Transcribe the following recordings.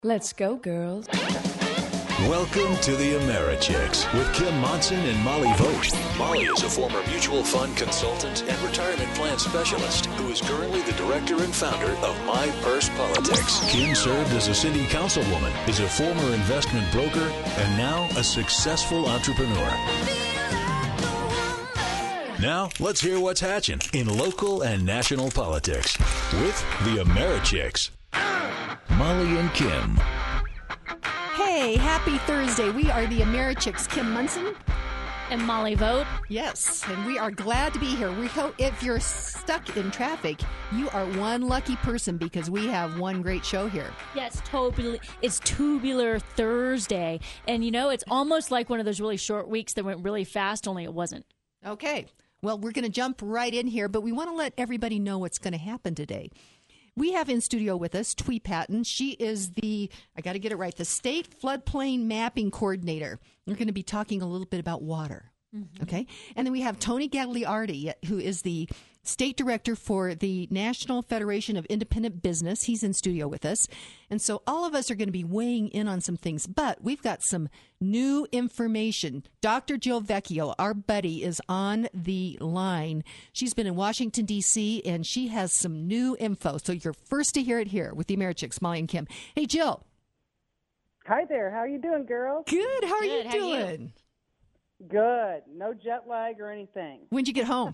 Let's go, girls. Welcome to the AmeriChicks with Kim Monson and Molly Vogt. Molly is a former mutual fund consultant and retirement plan specialist who is currently the director and founder of My Purse Politics. Kim served as a city councilwoman, is a former investment broker, and now a successful entrepreneur. Now, let's hear what's hatching in local and national politics with the AmeriChicks. Molly and Kim. Hey, happy Thursday. We are the AmeriChicks, Kim Monson and Molly Vogt. Yes, and we are glad to be here. We hope if you're stuck in traffic, you are one lucky person because we have one great show here. Yes, totally. It's Tubular Thursday. And, you know, it's almost like one of those really short weeks that went really fast, only it wasn't. Okay. Well, we're going to jump right in here, but we want to let everybody know what's going to happen today. We have in studio with us Twee Patton. She is the State Floodplain Mapping Coordinator. We're going to be talking a little bit about water. Mm-hmm. Okay. And then we have Tony Gagliardi, who is the State Director for the National Federation of Independent Business. He's in studio with us. And so all of us are going to be weighing in on some things, but we've got some new information. Dr. Jill Vecchio, our buddy, is on the line. She's been in Washington, D.C., and she has some new info. So you're first to hear it here with the AmeriChicks, Molly and Kim. Hey, Jill. Hi there. How are you doing, girls? Good. How are you How doing? are you? Good. No jet lag or anything. When'd you get home?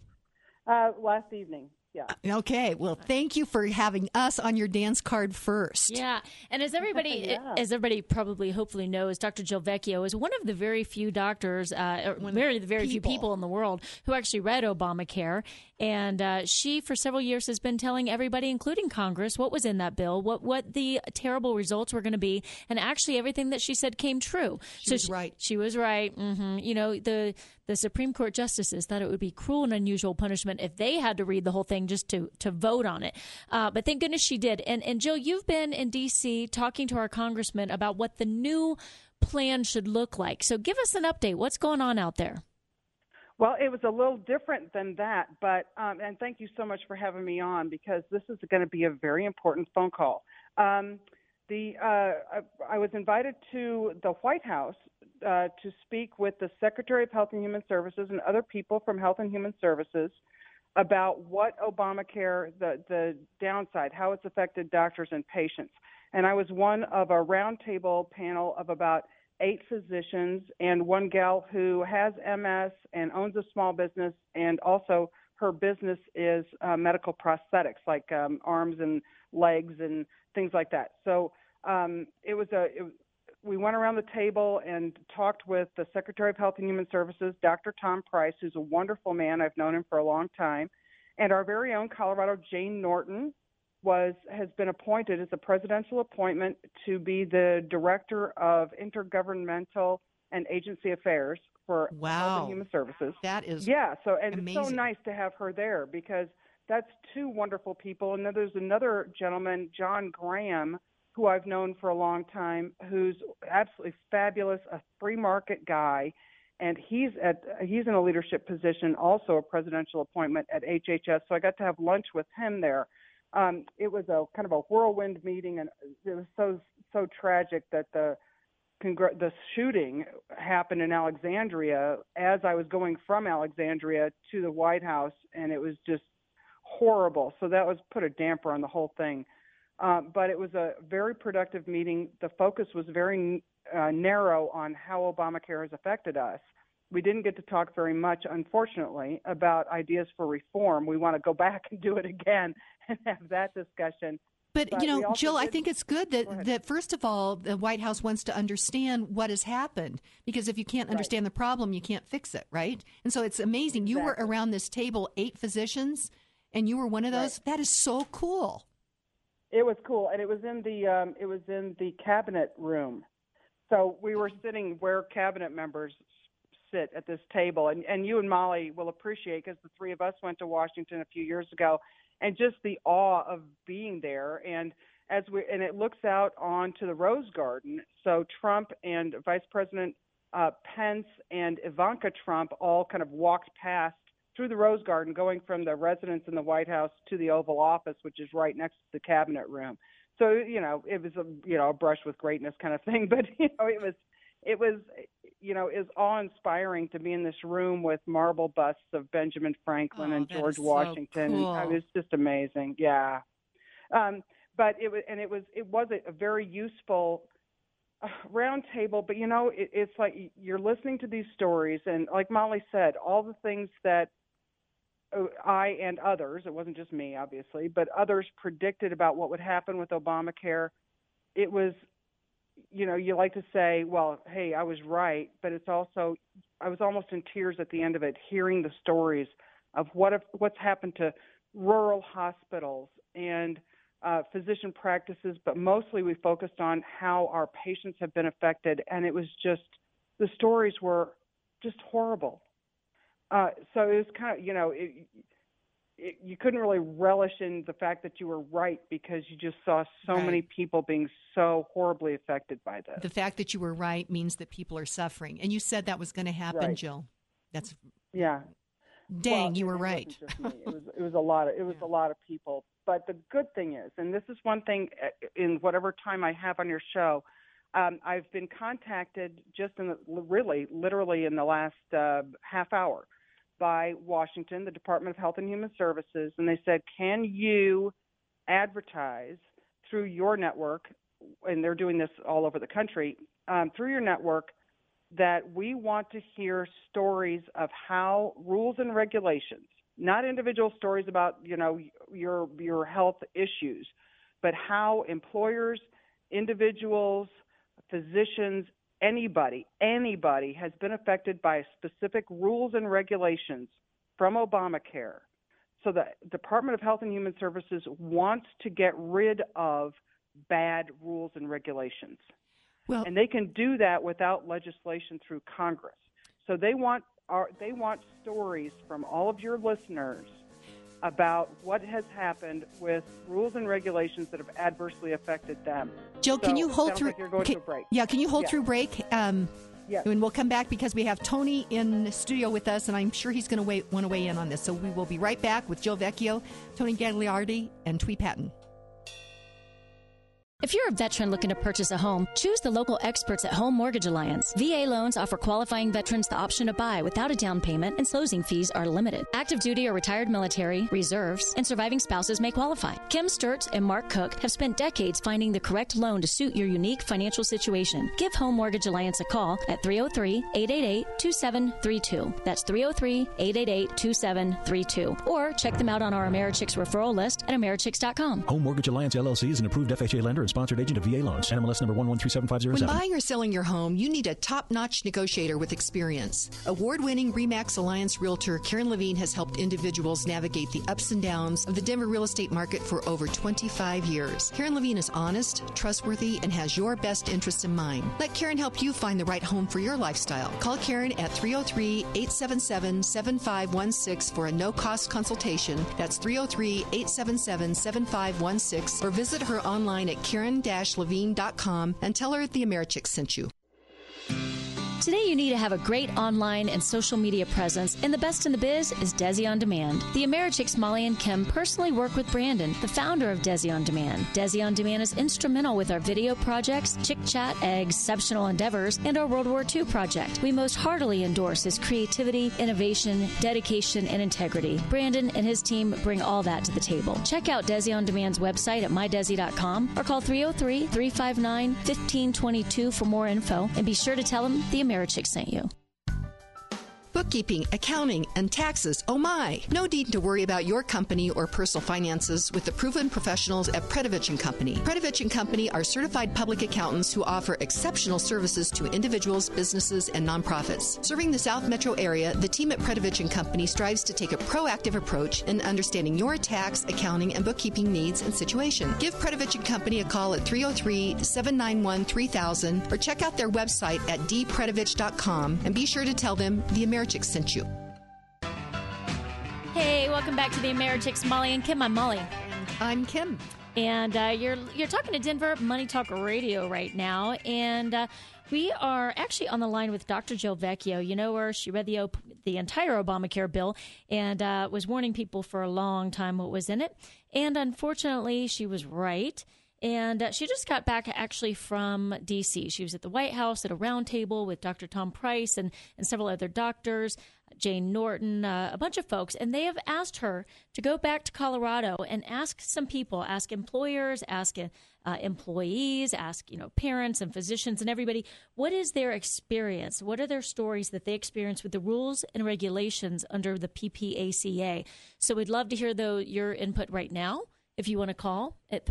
Last evening. Yeah. Okay. Well, thank you for having us on your dance card first. Yeah. And as everybody probably hopefully knows, Dr. Jill Vecchio is one of the very few doctors, very few people in the world who actually read Obamacare. And she, for several years, has been telling everybody, including Congress, what was in that bill, what the terrible results were going to be. And actually, everything that she said came true. She was right. She was right. Mm-hmm. You know, the Supreme Court justices thought it would be cruel and unusual punishment if they had to read the whole thing just to vote on it. But thank goodness she did. And Jill, you've been in D.C. talking to our congressman about what the new plan should look like. So give us an update. What's going on out there? Well, it was a little different than that, but and thank you so much for having me on because this is going to be a very important phone call. I was invited to the White House to speak with the Secretary of Health and Human Services and other people from Health and Human Services about what Obamacare, the downside, how it's affected doctors and patients. And I was one of a roundtable panel of about 8 physicians and one gal who has MS and owns a small business, and also her business is medical prosthetics like arms and legs and things like that. So we went around the table and talked with the Secretary of Health and Human Services, Dr. Tom Price, who's a wonderful man. I've known him for a long time. And our very own Colorado Jane Norton has been appointed as a presidential appointment to be the Director of Intergovernmental and Agency Affairs for Health and Human Services. That is amazing. It's so nice to have her there because that's 2 wonderful people. And then there's another gentleman, John Graham, who I've known for a long time, who's absolutely fabulous, a free market guy, and he's in a leadership position, also a presidential appointment at HHS. So I got to have lunch with him there. It was a kind of a whirlwind meeting, and it was so tragic that the shooting happened in Alexandria as I was going from Alexandria to the White House, and it was just horrible. So that put a damper on the whole thing. But it was a very productive meeting. The focus was very narrow on how Obamacare has affected us. We didn't get to talk very much, unfortunately, about ideas for reform. We want to go back and do it again and have that discussion. But you know, Jill, I think it's good that first of all, the White House wants to understand what has happened, because if you can't understand the problem, you can't fix it, right? And so it's amazing. You were around this table, 8 physicians, and you were one of those. That is so cool. It was cool, and it was in the cabinet room. So we were sitting where cabinet members sit at this table, and you and Molly will appreciate, because the 3 of us went to Washington a few years ago, and just the awe of being there. And it looks out onto the Rose Garden. So Trump and Vice President Pence and Ivanka Trump all kind of walked past through the Rose Garden, going from the residence in the White House to the Oval Office, which is right next to the cabinet room. So, it was a brush with greatness kind of thing, but it was awe-inspiring to be in this room with marble busts of Benjamin Franklin and George Washington. So cool. It was just amazing. Yeah. But it was a very useful round table, but it's like you're listening to these stories, and like Molly said, all the things that I and others, it wasn't just me obviously, but others predicted about what would happen with Obamacare. It was, you like to say, well, hey, I was right, but it's also, I was almost in tears at the end of it, hearing the stories of what's happened to rural hospitals and physician practices, but mostly we focused on how our patients have been affected, and it was just, the stories were just horrible. So it was kind of, you couldn't really relish in the fact that you were right because you just saw so many people being so horribly affected by this. The fact that you were right means that people are suffering. And you said that was going to happen, right. Jill. That's yeah. Dang, you were right. It wasn't just me. It was a lot of people. But the good thing is, and this is one thing in whatever time I have on your show, I've been contacted just literally in the last half hour by Washington, the Department of Health and Human Services, and they said, can you advertise through your network, and they're doing this all over the country, through your network, that we want to hear stories of how rules and regulations, not individual stories about, your health issues, but how employers, individuals, physicians, anybody has been affected by specific rules and regulations from Obamacare. So the Department of Health and Human Services wants to get rid of bad rules and regulations. Well, and they can do that without legislation through Congress. So they want stories from all of your listeners about what has happened with rules and regulations that have adversely affected them. Jill, can you hold through? Like you're going to a break. Yeah, can you hold through break? Yes. And we'll come back because we have Tony in the studio with us, and I'm sure he's going to want to weigh in on this. So we will be right back with Jill Vecchio, Tony Gagliardi, and Twee Patton. If you're a veteran looking to purchase a home, choose the local experts at Home Mortgage Alliance. VA loans offer qualifying veterans the option to buy without a down payment, and closing fees are limited. Active duty or retired military, reserves, and surviving spouses may qualify. Kim Sturts and Mark Cook have spent decades finding the correct loan to suit your unique financial situation. Give Home Mortgage Alliance a call at 303-888-2732. That's 303-888-2732. Or check them out on our Americhicks referral list at americhicks.com. Home Mortgage Alliance LLC is an approved FHA lender and sponsored agent of VA loans. NMLS number 1137507. When buying or selling your home, you need a top-notch negotiator with experience. Award-winning RE/MAX Alliance realtor Karen Levine has helped individuals navigate the ups and downs of the Denver real estate market for over 25 years. Karen Levine is honest, trustworthy, and has your best interests in mind. Let Karen help you find the right home for your lifestyle. Call Karen at 303-877-7516 for a no-cost consultation. That's 303-877-7516, or visit her online at Karen-Levine.com and tell her the Americhicks sent you. Today you need to have a great online and social media presence, and the best in the biz is Desi On Demand. The Americhicks Molly and Kim personally work with Brandon, the founder of Desi On Demand. Desi On Demand is instrumental with our video projects, Chick Chat, Exceptional Endeavors, and our World War II project. We most heartily endorse his creativity, innovation, dedication, and integrity. Brandon and his team bring all that to the table. Check out Desi On Demand's website at mydesi.com or call 303-359-1522 for more info, and be sure to tell them the Americhicks sent you. Bookkeeping, accounting, and taxes. Oh my! No need to worry about your company or personal finances with the proven professionals at Predovich & Company. Predovich & Company are certified public accountants who offer exceptional services to individuals, businesses, and nonprofits. Serving the South Metro area, the team at Predovich & Company strives to take a proactive approach in understanding your tax, accounting, and bookkeeping needs and situation. Give Predovich & Company a call at 303-791-3000 or check out their website at dpredovich.com, and be sure to tell them the Americhicks sent you. Hey, welcome back to the Americhicks, Molly and Kim. I'm Molly. I'm Kim. And you're talking to Denver Money Talk Radio right now, and we are actually on the line with Dr. Jill Vecchio. You know her. She read the entire Obamacare bill and was warning people for a long time what was in it. And unfortunately, she was right. And she just got back actually from D.C. She was at the White House at a roundtable with Dr. Tom Price and several other doctors, Jane Norton, a bunch of folks. And they have asked her to go back to Colorado and ask some people, ask employers, ask employees, ask parents and physicians and everybody, what is their experience? What are their stories that they experience with the rules and regulations under the PPACA? So we'd love to hear your input right now. If you want to call at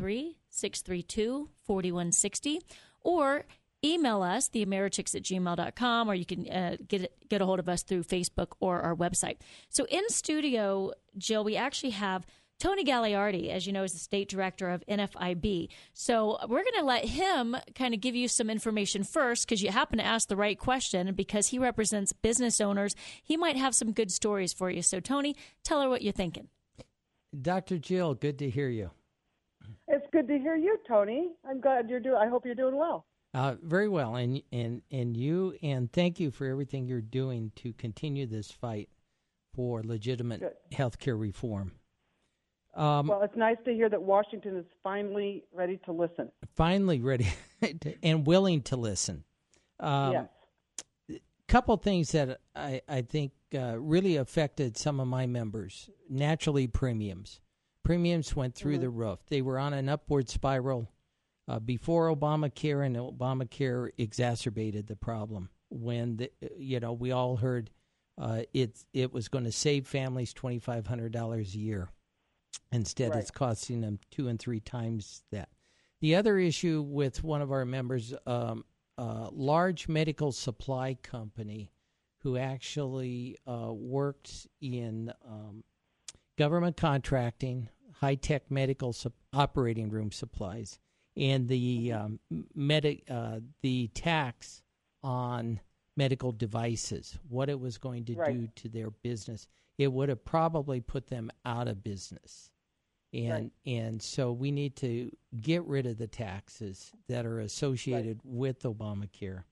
303-632-4160 or email us, theamericks@gmail.com, or you can get a hold of us through Facebook or our website. So in studio, Jill, we actually have Tony Gagliardi, as you know, is the state director of NFIB. So we're going to let him kind of give you some information first because you happen to ask the right question, and because he represents business owners, he might have some good stories for you. So, Tony, tell her what you're thinking. Dr. Jill, good to hear you. It's good to hear you, Tony. I'm glad I hope you're doing well. Very well, and thank you for everything you're doing to continue this fight for legitimate health care reform. Well, it's nice to hear that Washington is finally ready to listen. Finally ready and willing to listen. Yes. Couple things that I think really affected some of my members. Naturally, premiums. Premiums went through the roof. They were on an upward spiral before Obamacare, and Obamacare exacerbated the problem when we all heard it was going to save families $2,500 a year. Instead, It's costing them 2 and 3 times that. The other issue with one of our members, large medical supply company who actually worked in government contracting, high-tech medical operating room supplies, and the tax on medical devices, what it was going to do to their business. It would have probably put them out of business. And so we need to get rid of the taxes that are associated with Obamacare.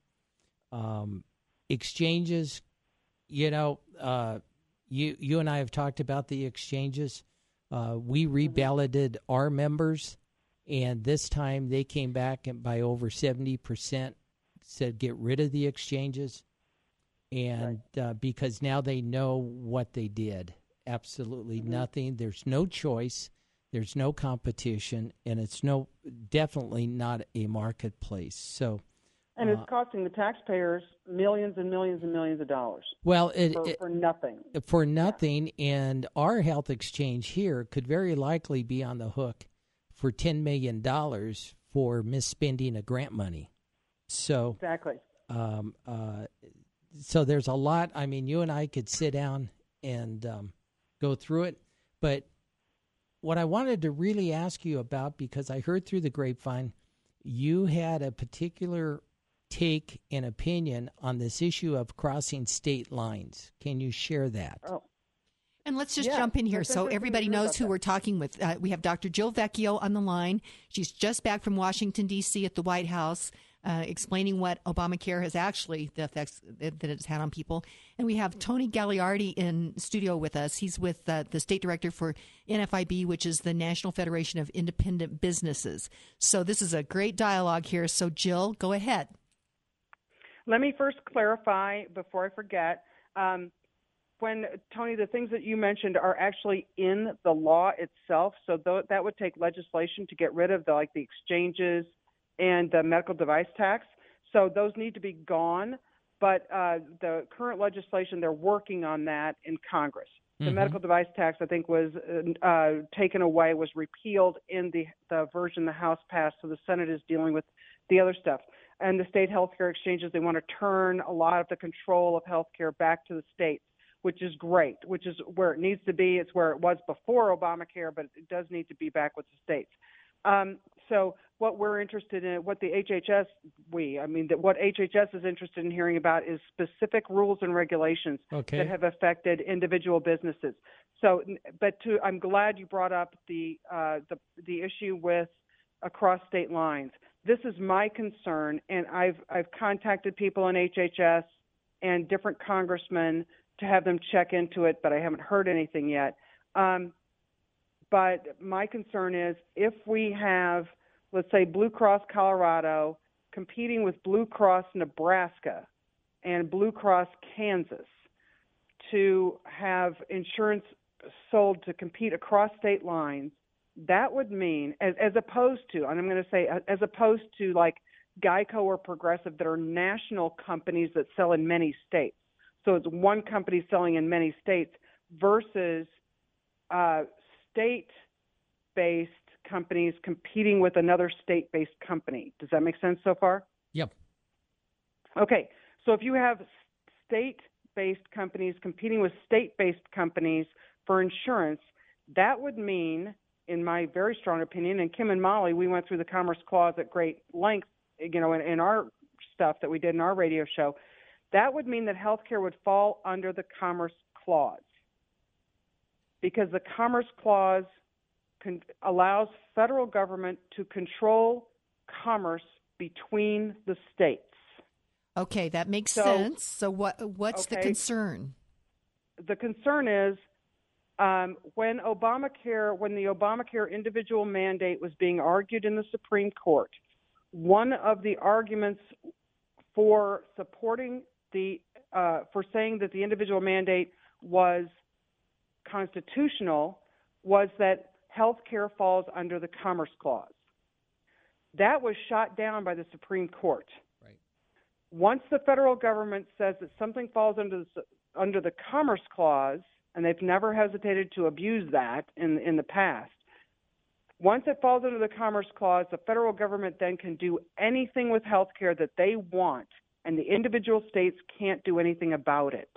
Exchanges, you and I have talked about the exchanges. We reballoted our members, and this time they came back by over 70%, said get rid of the exchanges. And because now they know what they did. Absolutely nothing. There's no choice. There's no competition, and it's definitely not a marketplace. So, and it's costing the taxpayers millions and millions and millions of dollars. Well, for nothing. For nothing, and our health exchange here could very likely be on the hook for $10 million for misspending of grant money. So exactly. So there's a lot. I mean, you and I could sit down and go through it, but what I wanted to really ask you about, because I heard through the grapevine, you had a particular take and opinion on this issue of crossing state lines. Can you share that? Oh. And let's just jump in here so everybody knows who we're talking with. We have Dr. Jill Vecchio on the line. She's just back from Washington, D.C. at the White House, explaining what Obamacare has actually, the effects that it's had on people. And we have Tony Gagliardi in studio with us. He's with the state director for NFIB, which is the National Federation of Independent Businesses. So this is a great dialogue here. So, Jill, go ahead. Let me first clarify before I forget. When, Tony, the things that you mentioned are actually in the law itself. So that would take legislation to get rid of the exchanges and the medical device tax. So those need to be gone. But the current legislation, they're working on that in Congress. The medical device tax, I think, was taken away, was repealed in the version the House passed. So the Senate is dealing with the other stuff. And the state healthcare exchanges, they want to turn a lot of the control of healthcare back to the states, which is great, which is where it needs to be. It's where it was before Obamacare, but it does need to be back with the states. So what we're interested in, what HHS is interested in hearing about is specific rules and regulations that have affected individual businesses. So, I'm glad you brought up the issue with across state lines. This is my concern, and I've contacted people in HHS and different congressmen to have them check into it, but I haven't heard anything yet. But my concern is if we have let's say Blue Cross Colorado, competing with Blue Cross Nebraska and Blue Cross Kansas to have insurance sold to compete across state lines, that would mean, as opposed to, and I'm going to say, as opposed to like Geico or Progressive that are national companies that sell in many states. So it's one company selling in many states versus state-based companies competing with another state-based company. Does that make sense so far? Yep. Okay. So if you have state-based companies competing with state-based companies for insurance, that would mean, in my very strong opinion, and Kim and Molly, we went through the Commerce Clause at great length, in our stuff that we did in our radio show, that would mean that healthcare would fall under the Commerce Clause, because the Commerce Clause allows federal government to control commerce between the states. Okay, that makes sense. So what's the concern? The concern is when the Obamacare individual mandate was being argued in the Supreme Court, one of the arguments for supporting for saying that the individual mandate was constitutional was that health care falls under the Commerce Clause. That was shot down by the Supreme Court. Right. Once the federal government says that something falls under the Commerce Clause, and they've never hesitated to abuse that in the past, once it falls under the Commerce Clause, the federal government then can do anything with health care that they want, and the individual states can't do anything about it.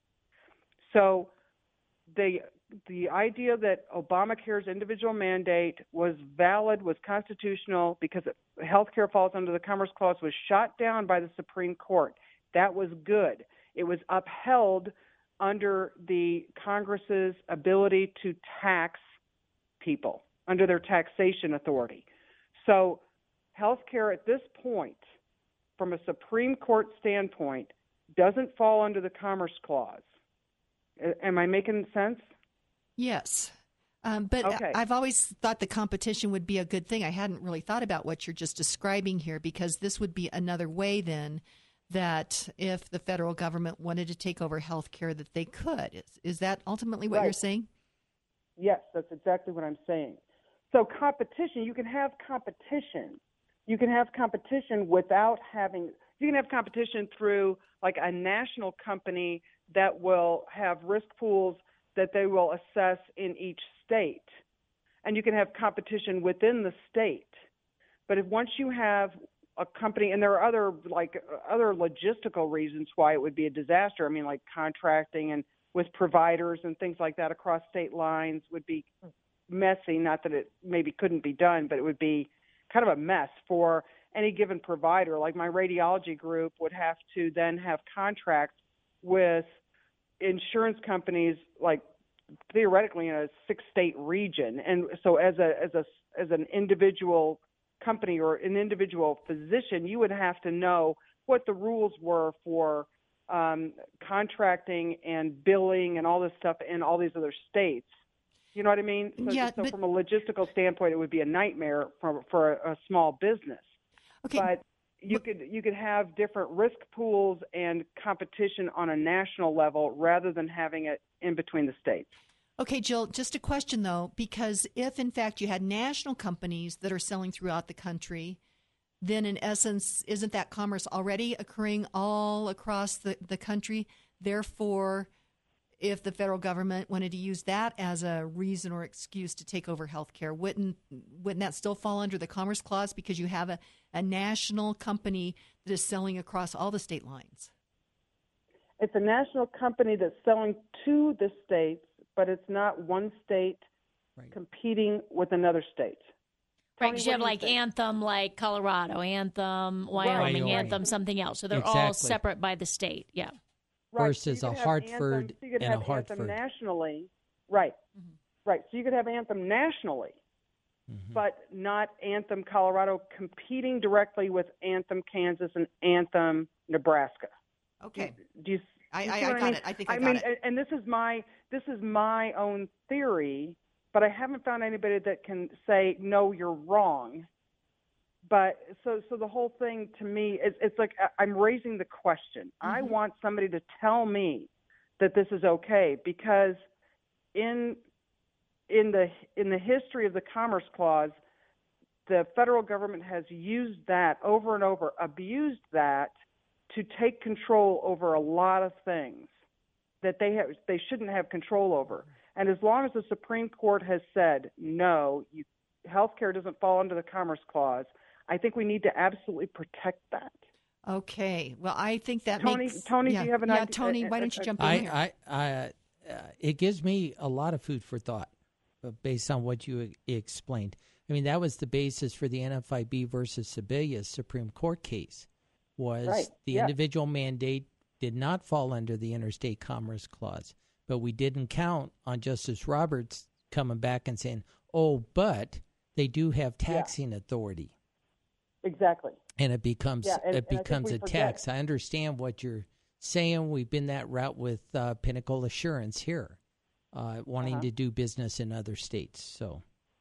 So the idea that Obamacare's individual mandate was valid, was constitutional, because health care falls under the Commerce Clause, was shot down by the Supreme Court. That was good. It was upheld under the Congress's ability to tax people, under their taxation authority. So health care at this point, from a Supreme Court standpoint, doesn't fall under the Commerce Clause. Am I making sense? Yes. But okay. I've always thought the competition would be a good thing. I hadn't really thought about what you're just describing here, because this would be another way then that if the federal government wanted to take over health care, that they could. Is that ultimately what you're saying? Yes, that's exactly what I'm saying. So competition, you can have competition. You can have competition without having – you can have competition through like a national company that will have risk pools that they will assess in each state. And you can have competition within the state. But if once you have a company – and there are other logistical reasons why it would be a disaster. I mean, like contracting and with providers and things like that across state lines would be messy. Not that it maybe couldn't be done, but it would be kind of a mess for any given provider. Like my radiology group would have to then have contracts with insurance companies, like theoretically in a 6-state region. And so as an individual company or an individual physician, you would have to know what the rules were for contracting and billing and all this stuff in all these other states. You know what I mean? So from a logistical standpoint, it would be a nightmare for a small business. Okay. But you could have different risk pools and competition on a national level rather than having it in between the states. Okay, Jill, just a question, though, because if, in fact, you had national companies that are selling throughout the country, then, in essence, isn't that commerce already occurring all across the country? Therefore, if the federal government wanted to use that as a reason or excuse to take over health care, wouldn't that still fall under the Commerce Clause because you have a national company that is selling across all the state lines? It's a national company that's selling to the states, but it's not one state competing with another state. Right, because you have like Anthem, like Colorado, Anthem, Wyoming, Anthem, something else. So they're all separate by the state, yeah. Right. Versus so a Hartford Anthem, and a Hartford. Anthem nationally, right. Mm-hmm. Right. So you could have Anthem nationally, but not Anthem Colorado competing directly with Anthem Kansas and Anthem Nebraska. Okay. I got it. I think I got it. And this is my own theory, but I haven't found anybody that can say, no, you're wrong. But so the whole thing to me, it's like I'm raising the question. I want somebody to tell me that this is okay, because in the history of the Commerce Clause, the federal government has used that over and over, abused that to take control over a lot of things that they shouldn't have control over. And as long as the Supreme Court has said, no, healthcare doesn't fall under the Commerce Clause, I think we need to absolutely protect that. Okay. Well, I think that makes... Tony, do you have an idea? Tony, why don't you jump in here? It gives me a lot of food for thought based on what you explained. I mean, that was the basis for the NFIB versus Sebelius Supreme Court case, was the individual mandate did not fall under the Interstate Commerce Clause. But we didn't count on Justice Roberts coming back and saying, oh, but they do have taxing authority. Exactly. And it becomes a tax. I understand what you're saying. We've been that route with Pinnacle Assurance here, wanting to do business in other states. So.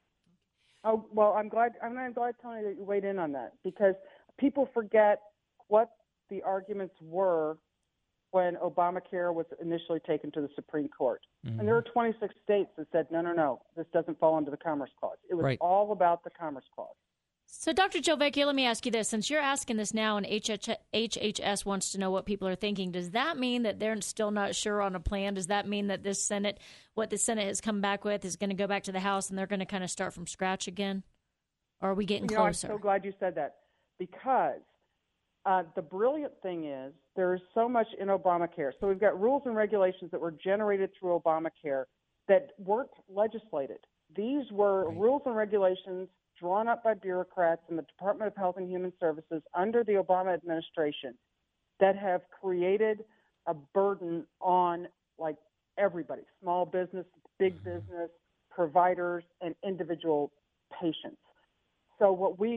Oh, well, I'm glad, Tony, that you weighed in on that, because people forget what the arguments were when Obamacare was initially taken to the Supreme Court. And there were 26 states that said, no, this doesn't fall under the Commerce Clause. It was all about the Commerce Clause. So, Dr. Jill Vecchio, let me ask you this. Since you're asking this now and HHS wants to know what people are thinking, does that mean that they're still not sure on a plan? Does that mean that what the Senate has come back with is going to go back to the House and they're going to kind of start from scratch again? Or are we getting closer? I'm so glad you said that, because the brilliant thing is there is so much in Obamacare. So we've got rules and regulations that were generated through Obamacare that weren't legislated. These were rules and regulations drawn up by bureaucrats in the Department of Health and Human Services under the Obama administration that have created a burden on everybody, small business, big business, providers, and individual patients. So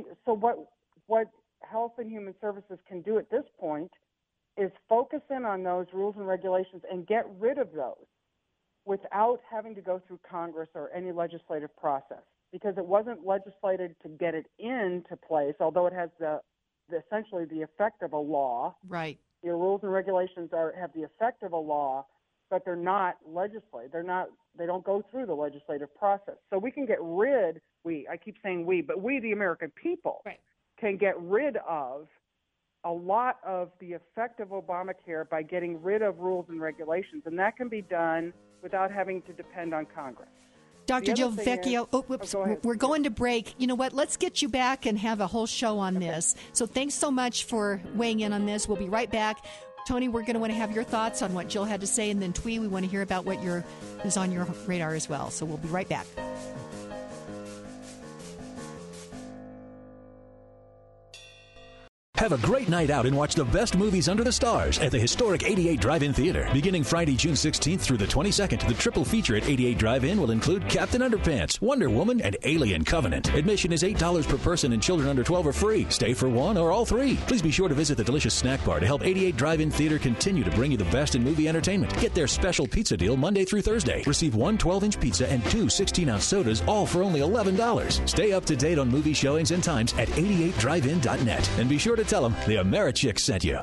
what Health and Human Services can do at this point is focus in on those rules and regulations and get rid of those without having to go through Congress or any legislative process, because it wasn't legislated to get it into place, although it has essentially the effect of a law. Right. The rules and regulations have the effect of a law, but they're not legislated. They don't go through the legislative process. So we can get rid, I keep saying we, but we, the American people, can get rid of a lot of the effect of Obamacare by getting rid of rules and regulations, and that can be done without having to depend on Congress. Dr. Jill Vecchio, we're going to break. You know what? Let's get you back and have a whole show on this. So thanks so much for weighing in on this. We'll be right back. Tony, we're going to want to have your thoughts on what Jill had to say, and then Twee, we want to hear about what is on your radar as well. So we'll be right back. Have a great night out and watch the best movies under the stars at the historic 88 Drive-In Theater. Beginning Friday, June 16th through the 22nd, the triple feature at 88 Drive-In will include Captain Underpants, Wonder Woman, and Alien Covenant. Admission is $8 per person, and children under 12 are free. Stay for one or all three. Please be sure to visit the delicious snack bar to help 88 Drive-In Theater continue to bring you the best in movie entertainment. Get their special pizza deal Monday through Thursday. Receive one 12-inch pizza and two 16-ounce sodas, all for only $11. Stay up to date on movie showings and times at 88drivein.net. And be sure to tell them the Americhicks sent you.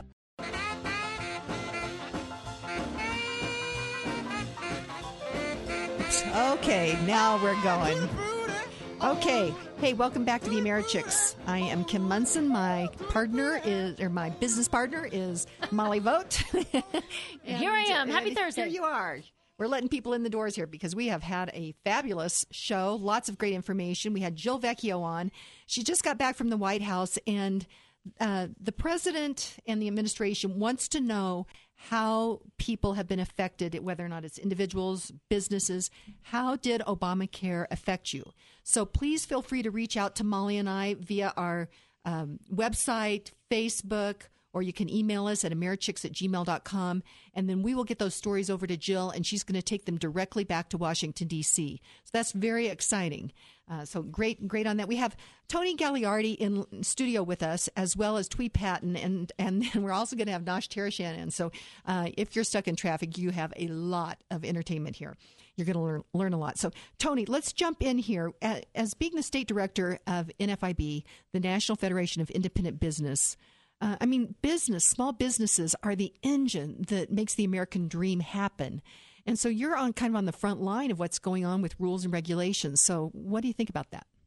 Okay, now we're going. Okay. Hey, welcome back to the Americhicks. I am Kim Munson. My business partner is Molly Vogt. Here I am. Happy Thursday. Here you are. We're letting people in the doors here because we have had a fabulous show. Lots of great information. We had Jill Vecchio on. She just got back from the White House, and the president and the administration wants to know how people have been affected, whether or not it's individuals, businesses. How did Obamacare affect you? So please feel free to reach out to Molly and I via our website, Facebook, or you can email us at americhicks@gmail.com, and then we will get those stories over to Jill, and she's going to take them directly back to Washington, D.C. So that's very exciting. So great on that. We have Tony Gagliardi in studio with us, as well as Twee Patton, and then we're also going to have Nash Tereshan in. So if you're stuck in traffic, you have a lot of entertainment here. You're going to learn a lot. So, Tony, let's jump in here. As being the state director of NFIB, the National Federation of Independent Business, small businesses are the engine that makes the American dream happen. And so you're on the front line of what's going on with rules and regulations. So what do you think about that?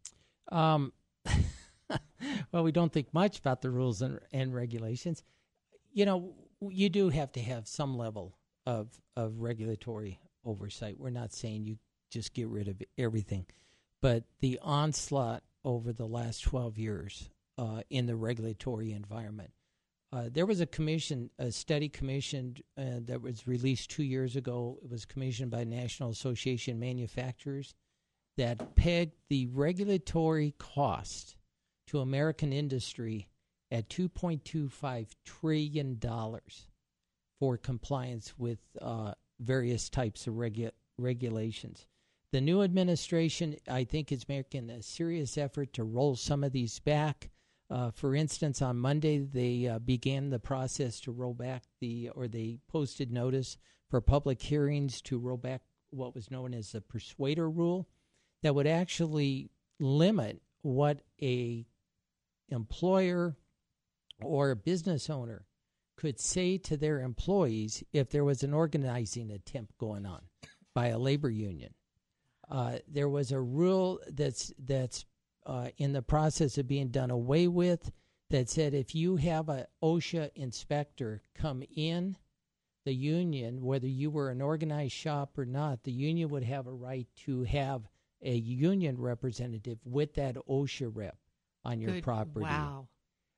Well, we don't think much about the rules and regulations. You do have to have some level of regulatory oversight. We're not saying you just get rid of everything. But the onslaught over the last 12 years in the regulatory environment, there was a study commissioned that was released 2 years ago. It was commissioned by National Association of Manufacturers that pegged the regulatory cost to American industry at $2.25 trillion for compliance with various types of regulations. The new administration, I think, is making a serious effort to roll some of these back. For instance, on Monday, they began the process to roll back they posted notice for public hearings to roll back what was known as the persuader rule that would actually limit what a employer or a business owner could say to their employees if there was an organizing attempt going on by a labor union. There was a rule that's in the process of being done away with that said if you have an OSHA inspector come in the union, whether you were an organized shop or not, the union would have a right to have a union representative with that OSHA rep on your property. Wow.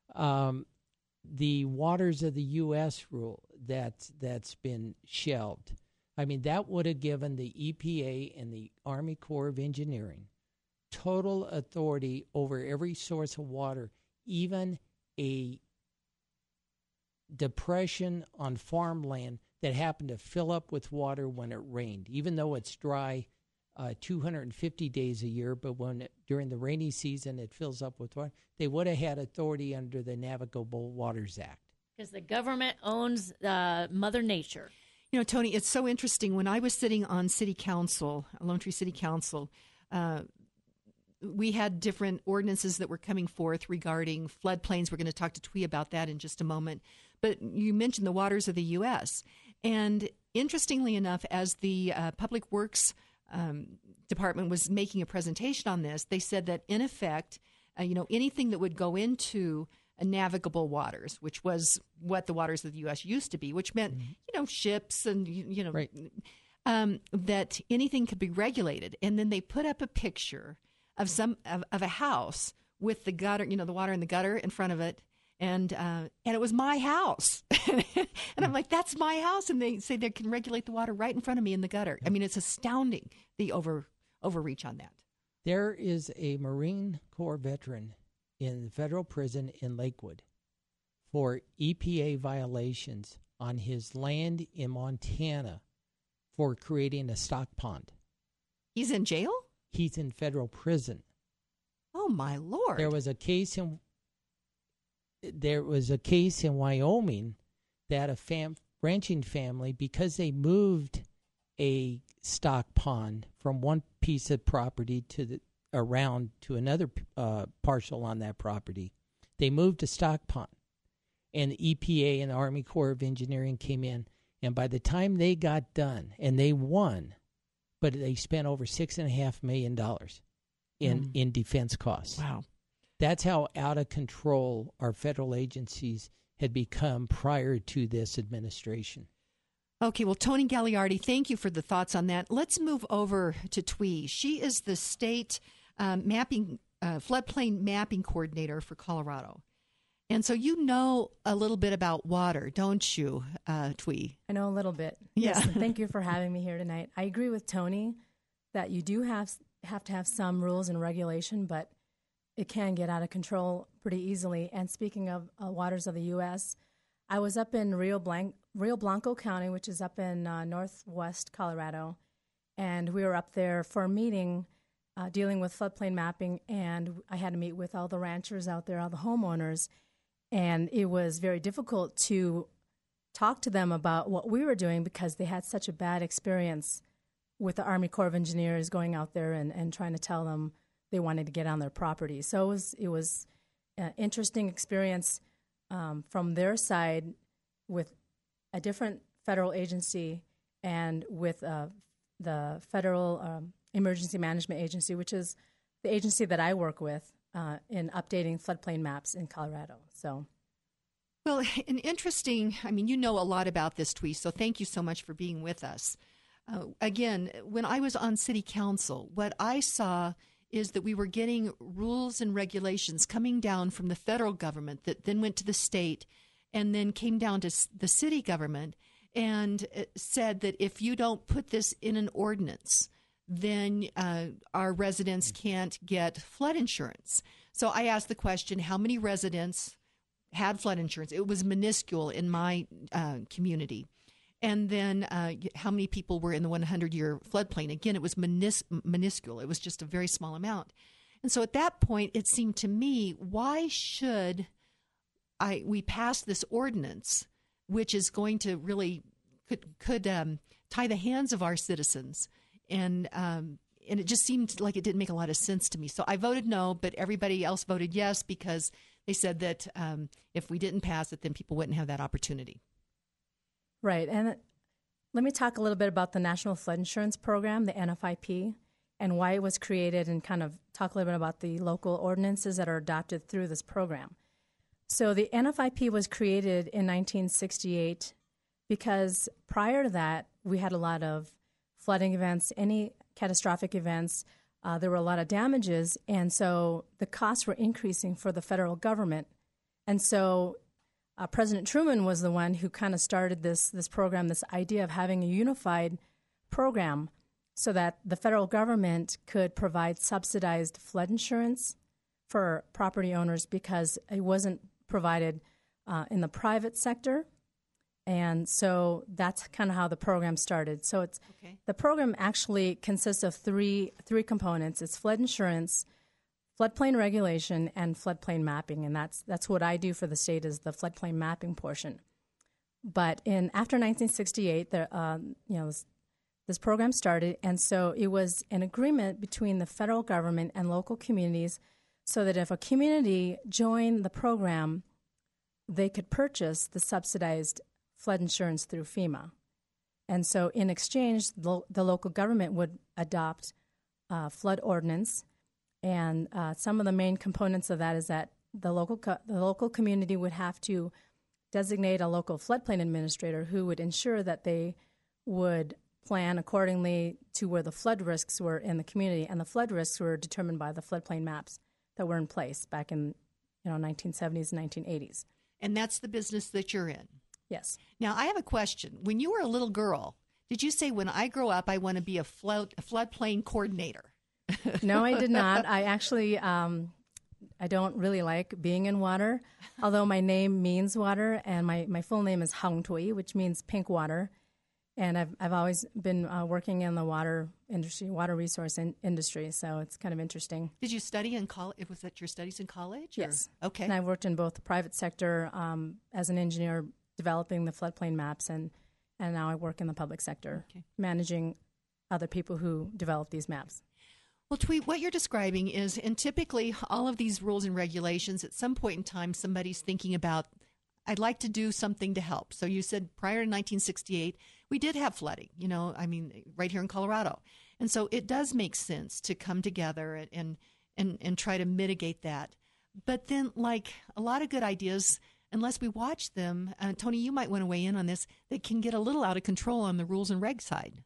The Waters of the U.S. rule that's been shelved. I mean, that would have given the EPA and the Army Corps of Engineering total authority over every source of water, even a depression on farmland that happened to fill up with water when it rained, even though it's dry 250 days a year, but during the rainy season it fills up with water, they would have had authority under the Navigable Waters Act. Because the government owns Mother Nature. Tony, it's so interesting. When I was sitting on City Council, Lone Tree City Council, we had different ordinances that were coming forth regarding floodplains. We're going to talk to Twee about that in just a moment. But you mentioned the Waters of the U.S. And interestingly enough, as the Public Works Department was making a presentation on this, they said that in effect, anything that would go into navigable waters, which was what the waters of the U.S. used to be, which meant, ships and, right. That anything could be regulated. And then they put up a picture of a house with the gutter, the water in the gutter in front of it. And it was my house. And I'm like, that's my house. And they say they can regulate the water right in front of me in the gutter. I mean, it's astounding, the overreach on that. There is a Marine Corps veteran in the federal prison in Lakewood for EPA violations on his land in Montana for creating a stock pond. He's in jail? He's in federal prison. Oh, my Lord. There was a case in Wyoming that a ranching family, because they moved a stock pond from one piece of property around to another parcel on that property, they moved a stock pond. And the EPA and the Army Corps of Engineering came in, and by the time they got done, and they won, but they spent over $6.5 million in defense costs. Wow. That's how out of control our federal agencies had become prior to this administration. Okay, well, Tony Gagliardi, thank you for the thoughts on that. Let's move over to Twee. She is the state floodplain mapping coordinator for Colorado. And so you know a little bit about water, don't you, Twee? I know a little bit. Yeah. Yes, thank you for having me here tonight. I agree with Tony that you do have to have some rules and regulation, but it can get out of control pretty easily. And speaking of waters of the U.S., I was up in Rio Blanco County, which is up in northwest Colorado, and we were up there for a meeting dealing with floodplain mapping, and I had to meet with all the ranchers out there, all the homeowners, and it was very difficult to talk to them about what we were doing because they had such a bad experience with the Army Corps of Engineers going out there and trying to tell them they wanted to get on their property. So it was an interesting experience from their side with a different federal agency and with the Federal Emergency Management Agency, which is the agency that I work with in updating floodplain maps in Colorado. So, well, an interesting, I mean, you know a lot about this, Twee, so thank you so much for being with us. Again, when I was on city council, what I saw is that we were getting rules and regulations coming down from the federal government that then went to the state and then came down to the city government and said that if you don't put this in an ordinance, then our residents can't get flood insurance. So I asked the question, how many residents had flood insurance? It was minuscule in my community. And then how many people were in the 100-year floodplain? Again, it was minuscule. It was just a very small amount. And so at that point, it seemed to me, why should we pass this ordinance, which is going to really could tie the hands of our citizens? And it just seemed like it didn't make a lot of sense to me. So I voted no, but everybody else voted yes because they said that if we didn't pass it, then people wouldn't have that opportunity. Right. And let me talk a little bit about the National Flood Insurance Program, the NFIP, and why it was created and kind of talk a little bit about the local ordinances that are adopted through this program. So the NFIP was created in 1968 because prior to that, we had a lot of flooding events, any catastrophic events. There were a lot of damages, and so the costs were increasing for the federal government. And so President Truman was the one who kind of started this program, this idea of having a unified program so that the federal government could provide subsidized flood insurance for property owners because it wasn't provided in the private sector. And so that's kind of how the program started. So it's the program actually consists of three components. It's flood insurance, floodplain regulation, and floodplain mapping, and that's what I do for the state is the floodplain mapping portion. But after 1968, this program started, and so it was an agreement between the federal government and local communities, so that if a community joined the program, they could purchase the subsidized flood insurance through FEMA. And so, in exchange, the local government would adopt flood ordinance. And some of the main components of that is that the local community would have to designate a local floodplain administrator who would ensure that they would plan accordingly to where the flood risks were in the community. And the flood risks were determined by the floodplain maps that were in place back in 1970s and 1980s. And that's the business that you're in? Yes. Now, I have a question. When you were a little girl, did you say, when I grow up, I want to be a floodplain coordinator? No, I did not. I actually, I don't really like being in water, although my name means water, and my full name is Hang Tui, which means pink water. And I've always been working in the water industry, water resource industry, so it's kind of interesting. Did you study in college? Was that your studies in college? Yes. Okay. And I worked in both the private sector as an engineer developing the floodplain maps, and now I work in the public sector, managing other people who develop these maps. Well, Twee, what you're describing is, and typically all of these rules and regulations, at some point in time, somebody's thinking about, I'd like to do something to help. So you said prior to 1968, we did have flooding, right here in Colorado. And so it does make sense to come together and try to mitigate that. But then, like a lot of good ideas, unless we watch them, Tony, you might want to weigh in on this, they can get a little out of control on the rules and reg side.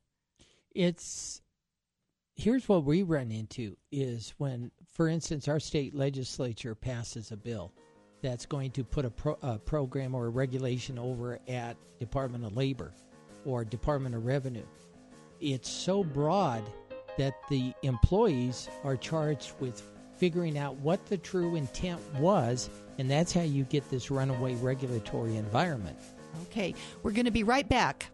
Here's what we run into is when, for instance, our state legislature passes a bill that's going to put a program or a regulation over at Department of Labor or Department of Revenue. It's so broad that the employees are charged with figuring out what the true intent was, and that's how you get this runaway regulatory environment. Okay, we're going to be right back.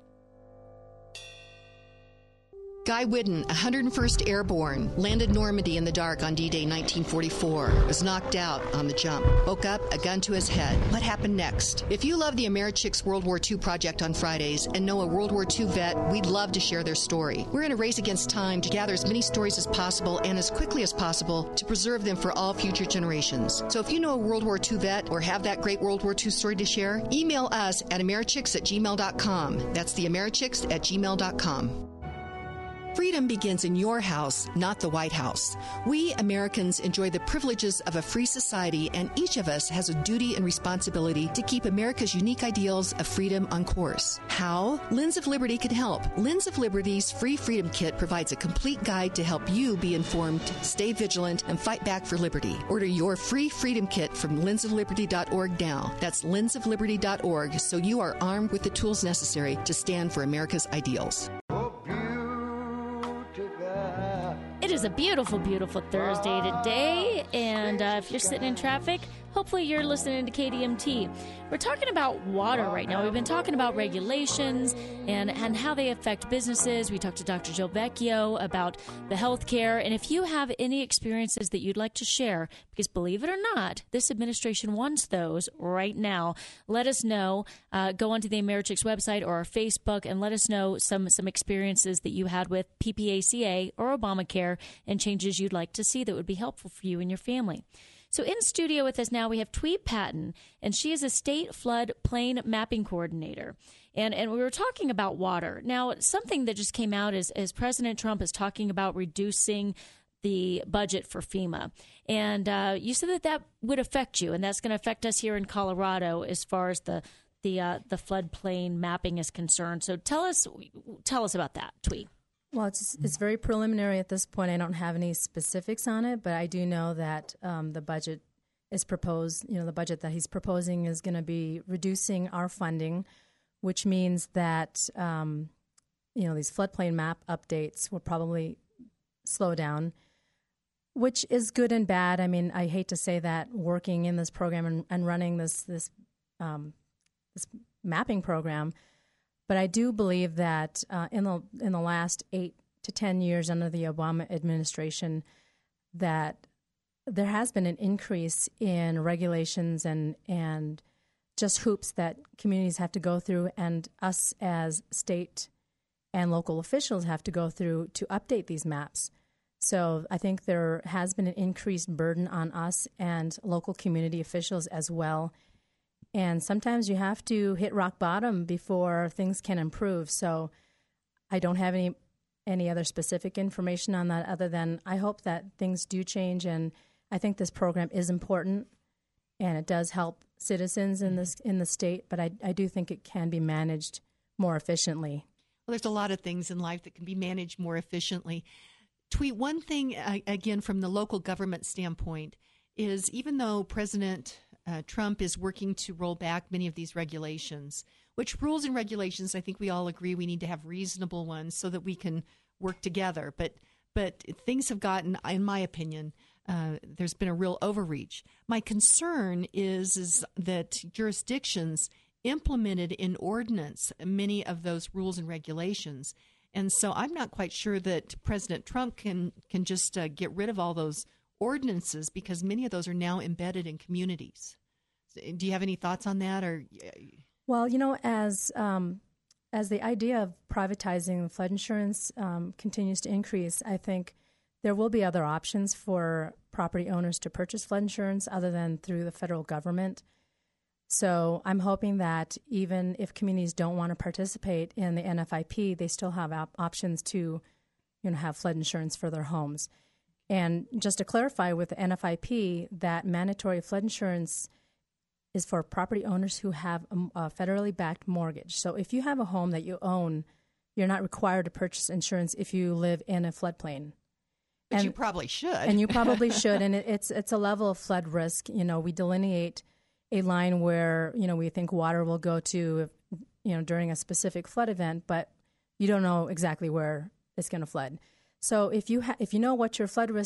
Guy Whidden, 101st Airborne, landed Normandy in the dark on D-Day 1944, was knocked out on the jump, woke up, a gun to his head. What happened next? If you love the Americhicks World War II project on Fridays and know a World War II vet, we'd love to share their story. We're in a race against time to gather as many stories as possible and as quickly as possible to preserve them for all future generations. So if you know a World War II vet or have that great World War II story to share, email us at americhicks@gmail.com. That's the americhicks@gmail.com. Freedom begins in your house, not the White House. We Americans enjoy the privileges of a free society, and each of us has a duty and responsibility to keep America's unique ideals of freedom on course. How? Lens of Liberty can help. Lens of Liberty's free Freedom Kit provides a complete guide to help you be informed, stay vigilant, and fight back for liberty. Order your free Freedom Kit from lensofliberty.org now. That's lensofliberty.org, so you are armed with the tools necessary to stand for America's ideals. It is a beautiful, beautiful Thursday today, and if you're sitting in traffic, hopefully you're listening to KDMT. We're talking about water right now. We've been talking about regulations and how they affect businesses. We talked to Dr. Jill Vecchio about the health care, and if you have any experiences that you'd like to share, because believe it or not, this administration wants those right now, let us know. Go onto the Americhicks website or our Facebook and let us know some experiences that you had with PPACA or Obamacare and changes you'd like to see that would be helpful for you and your family. So in studio with us now, we have Twee Patton, and she is a state flood plain mapping coordinator. And we were talking about water. Now, something that just came out is President Trump is talking about reducing the budget for FEMA. And you said that would affect you, and that's going to affect us here in Colorado as far as the floodplain mapping is concerned. So tell us about that, Twee. Well, it's very preliminary at this point. I don't have any specifics on it, but I do know that the budget is proposed. The budget that he's proposing is going to be reducing our funding, which means that these floodplain map updates will probably slow down, which is good and bad. I mean, I hate to say that working in this program and running this mapping program. But I do believe that in the last 8 to 10 years under the Obama administration, that there has been an increase in regulations and just hoops that communities have to go through, and us as state and local officials have to go through to update these maps. So I think there has been an increased burden on us and local community officials as well. And sometimes you have to hit rock bottom before things can improve. So I don't have any other specific information on that other than I hope that things do change. And I think this program is important, and it does help citizens in the state. But I do think it can be managed more efficiently. Well, there's a lot of things in life that can be managed more efficiently. Twee, one thing, again, from the local government standpoint, is even though President Trump is working to roll back many of these regulations, which rules and regulations, I think we all agree we need to have reasonable ones so that we can work together. But things have gotten, in my opinion, there's been a real overreach. My concern is that jurisdictions implemented in ordinance many of those rules and regulations. And so I'm not quite sure that President Trump can just get rid of all those ordinances, because many of those are now embedded in communities. Do you have any thoughts on that? Or well, as the idea of privatizing flood insurance continues to increase, I think there will be other options for property owners to purchase flood insurance other than through the federal government. So I'm hoping that even if communities don't want to participate in the NFIP, they still have options to, have flood insurance for their homes. And just to clarify with the NFIP, that mandatory flood insurance is for property owners who have a federally backed mortgage. So if you have a home that you own, you're not required to purchase insurance if you live in a floodplain. But you probably should. And you probably should. And it's a level of flood risk. We delineate a line where, we think water will go to, during a specific flood event, but you don't know exactly where it's going to flood. So if you know what your flood risk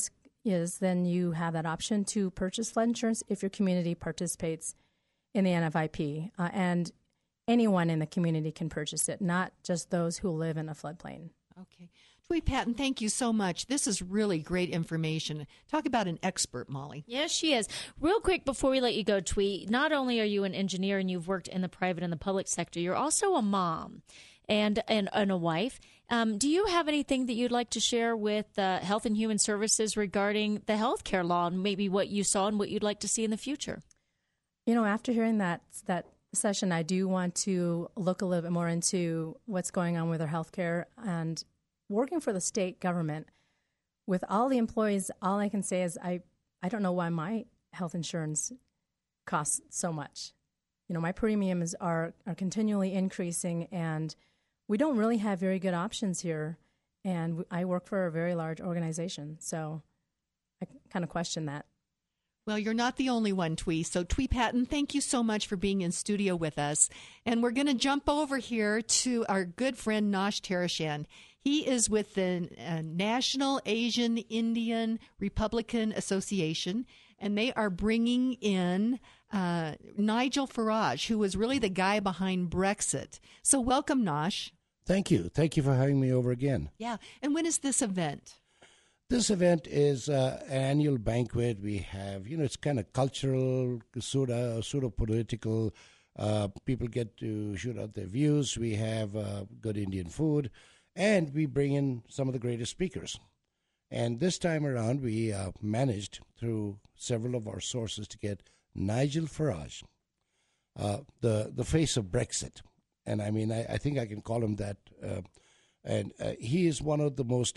is then you have that option to purchase flood insurance if your community participates in the NFIP. And anyone in the community can purchase it, not just those who live in a floodplain. Okay. Twee Patton, thank you so much. This is really great information. Talk about an expert, Molly. Yes, she is. Real quick before we let you go, Twee, not only are you an engineer and you've worked in the private and the public sector, you're also a mom and a wife. Do you have anything that you'd like to share with Health and Human Services regarding the health care law and maybe what you saw and what you'd like to see in the future? You know, after hearing that session, I do want to look a little bit more into what's going on with our health care and working for the state government. With all the employees, all I can say is I don't know why my health insurance costs so much. You know, my premiums are continually increasing, and we don't really have very good options here. And I work for a very large organization, so I kind of question that. Well, you're not the only one, Twee. So, Twee Patton, thank you so much for being in studio with us. And we're going to jump over here to our good friend Nosh Terashan. He is with the National Asian Indian Republican Association, and they are bringing in Nigel Farage, who was really the guy behind Brexit. So, welcome, Nosh. Thank you. Thank you for having me over again. Yeah. And when is this event? This event is an annual banquet. We have, it's kind of cultural, pseudo-political. People get to shoot out their views. We have good Indian food, and we bring in some of the greatest speakers. And this time around, we managed, through several of our sources, to get Nigel Farage, the face of Brexit. And I mean, I think I can call him that. And he is one of the most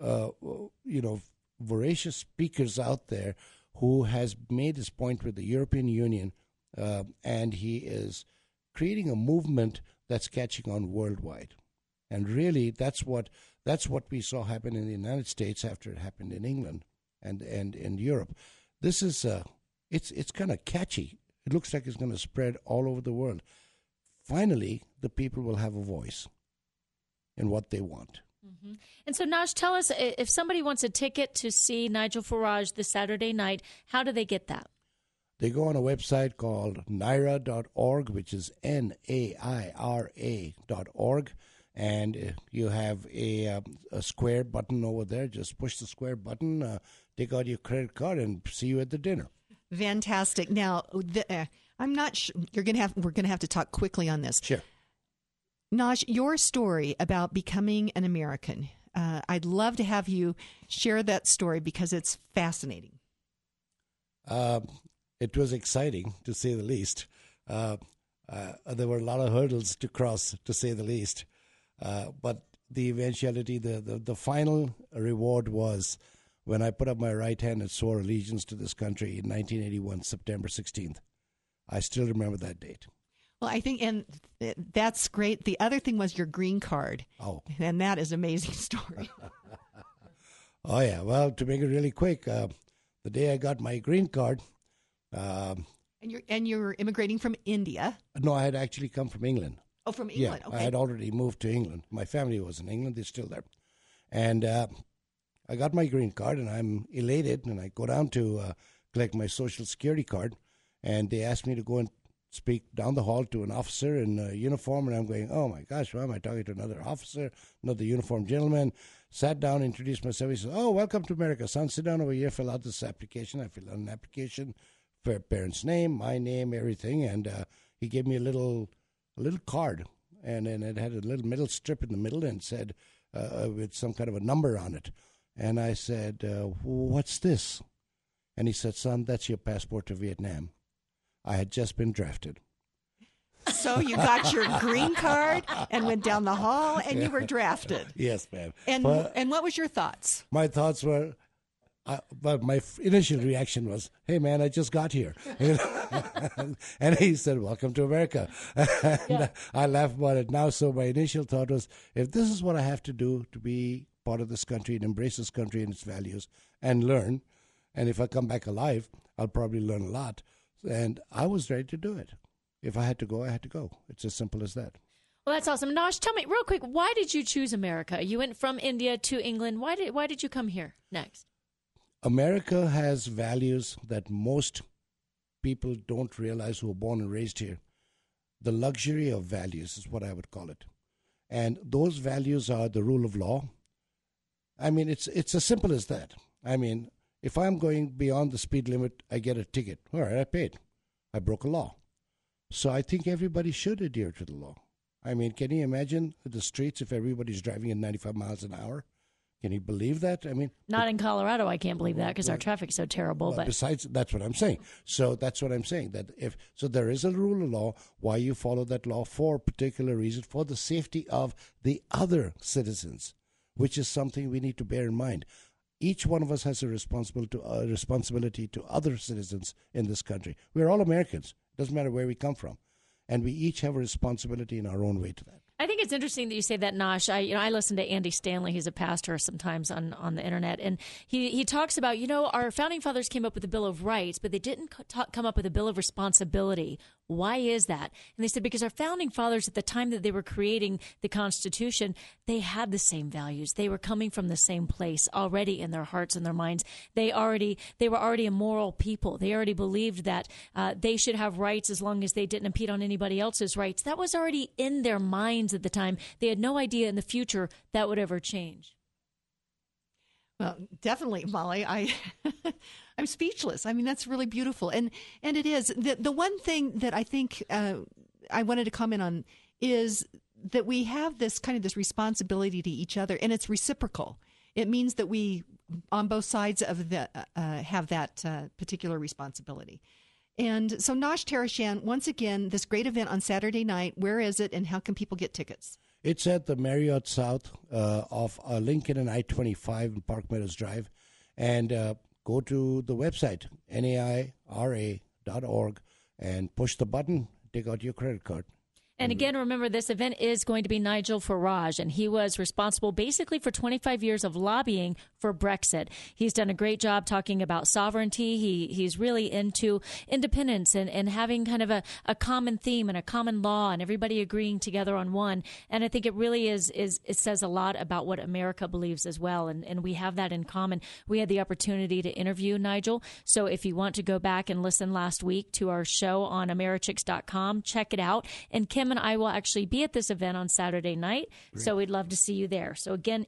voracious speakers out there who has made his point with the European Union, and he is creating a movement that's catching on worldwide. And really, that's what we saw happen in the United States after it happened in England and in Europe. This is it's kind of catchy. It looks like it's going to spread all over the world. Finally, the people will have a voice in what they want. Mm-hmm. And so, Nosh, tell us, if somebody wants a ticket to see Nigel Farage this Saturday night, how do they get that? They go on a website called naira.org, which is NAIRA.org, and you have a square button over there. Just push the square button, take out your credit card, and see you at the dinner. Fantastic. Now, I'm not sure we're going to have to talk quickly on this. Sure. Nosh, your story about becoming an American, I'd love to have you share that story because it's fascinating. It was exciting, to say the least. There were a lot of hurdles to cross, to say the least. But the eventuality, the final reward was when I put up my right hand and swore allegiance to this country in 1981, September 16th. I still remember that date. Well, I think, and that's great. The other thing was your green card. Oh. And that is an amazing story. Oh, yeah. Well, to make it really quick, the day I got my green card. And you're immigrating from India? No, I had actually come from England. Oh, from England. Yeah, okay. I had already moved to England. My family was in England. They're still there. And I got my green card, and I'm elated. And I go down to collect my Social Security card, and they asked me to go and speak down the hall to an officer in uniform, and I'm going, oh my gosh, why am I talking to another officer, another uniformed gentleman? Sat down, introduced myself. He said, oh, welcome to America, son. Sit down over here, fill out this application. I filled out an application for parents' name, my name, everything, and he gave me a little card, and it had a little middle strip in the middle and said with some kind of a number on it. And I said, what's this? And he said, son, that's your passport to Vietnam. I had just been drafted. So you got your green card and went down the hall and you were drafted. Yes, ma'am. And what was your thoughts? My thoughts were, but my initial reaction was, hey, man, I just got here. And he said, welcome to America. And I laugh about it now. So my initial thought was, if this is what I have to do to be part of this country and embrace this country and its values and learn, and if I come back alive, I'll probably learn a lot. And I was ready to do it. If I had to go, I had to go. It's as simple as that. Well, that's awesome. Nosh, tell me real quick, why did you choose America? You went from India to England. Why did you come here next? America has values that most people don't realize who are born and raised here. The luxury of values is what I would call it. And those values are the rule of law. I mean, it's as simple as that. I mean, if I'm going beyond the speed limit, I get a ticket. All right, I paid. I broke a law. So I think everybody should adhere to the law. I mean, can you imagine the streets if everybody's driving at 95 miles an hour? Can you believe that? I mean, not in Colorado. I can't believe that because our traffic's so terrible. Well, but besides, that's what I'm saying. So that's what I'm saying. That there is a rule of law, why you follow that law for a particular reason, for the safety of the other citizens, which is something we need to bear in mind. Each one of us has a responsibility to other citizens in this country. We're all Americans. It doesn't matter where we come from, and we each have a responsibility in our own way to that. I think it's interesting that you say that, Nash. I listen to Andy Stanley. He's a pastor sometimes on the internet, and he talks about, our founding fathers came up with the Bill of Rights, but they didn't come up with a Bill of Responsibility. Why is that? And they said because our founding fathers, at the time that they were creating the Constitution, they had the same values. They were coming from the same place already in their hearts and their minds. They were already a moral people. They already believed that they should have rights as long as they didn't impede on anybody else's rights. That was already in their minds at the time. They had no idea in the future that would ever change. Well, definitely, Molly. I'm speechless. I mean, that's really beautiful, and it is. The one thing that I think I wanted to comment on is that we have this responsibility to each other, and it's reciprocal. It means that we, on both sides of the, have that particular responsibility. And so, Nash Terashan, once again, this great event on Saturday night. Where is it, and how can people get tickets? It's at the Marriott South of Lincoln and I-25 in Park Meadows Drive. And go to the website, naira.org, and push the button, take out your credit card. And again, remember, this event is going to be Nigel Farage, and he was responsible basically for 25 years of lobbying for Brexit. He's done a great job talking about sovereignty. He's really into independence and having kind of a common theme and a common law and everybody agreeing together on one. And I think it really it says a lot about what America believes as well. And we have that in common. We had the opportunity to interview Nigel. So if you want to go back and listen last week to our show on Americhicks.com, check it out. And Kim and I will actually be at this event on Saturday night. Great. So we'd love to see you there. So again,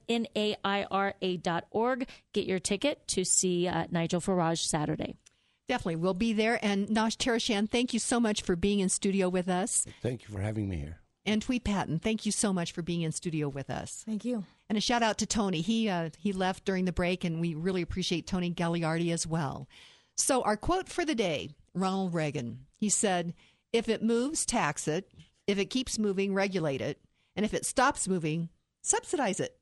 naira.org. Get your ticket to see Nigel Farage Saturday. Definitely. We'll be there. And Nash Terashan, thank you so much for being in studio with us. Thank you for having me here. And Twee Patton, thank you so much for being in studio with us. Thank you. And a shout out to Tony. He left during the break, and we really appreciate Tony Gagliardi as well. So our quote for the day, Ronald Reagan. He said, "If it moves, tax it. If it keeps moving, regulate it. And if it stops moving, subsidize it."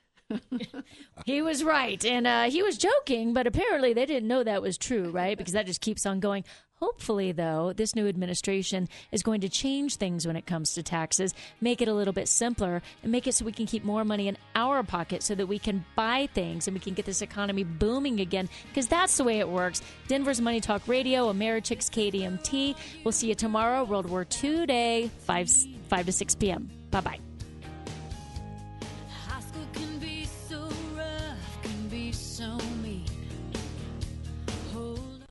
He was right. And he was joking, but apparently they didn't know that was true, right? Because that just keeps on going. Hopefully, though, this new administration is going to change things when it comes to taxes, make it a little bit simpler, and make it so we can keep more money in our pocket so that we can buy things and we can get this economy booming again, because that's the way it works. Denver's Money Talk Radio, Americhicks KDMT. We'll see you tomorrow, World War II Day, 5 to 6 p.m. Bye-bye.